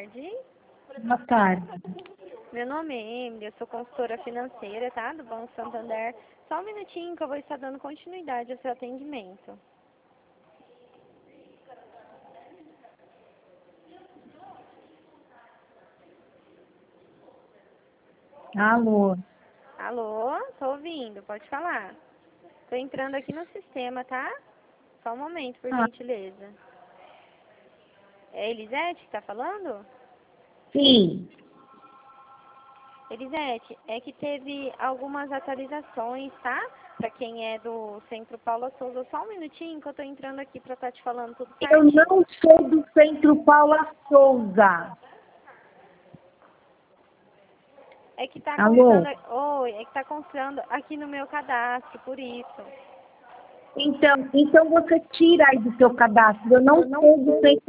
tarde. Boa tarde. Meu nome é Emily, eu sou consultora financeira, tá? Do Banco Santander. Só um minutinho que eu vou estar dando continuidade ao seu atendimento. Alô. Alô? Tô ouvindo, pode falar. Tô entrando aqui no sistema, tá? Só um momento, por gentileza. É Elisete que tá falando? Sim. Elisete, é que teve algumas atualizações, tá? Pra quem é do Centro Paula Souza. Só um minutinho que eu tô entrando aqui pra estar te falando tudo Eu certinho. não sou do Centro Paula Souza. É que tá Alô? constando... Oi, é que tá constando aqui no meu cadastro, por isso. Então você tira aí do seu cadastro. Eu não sou do Centro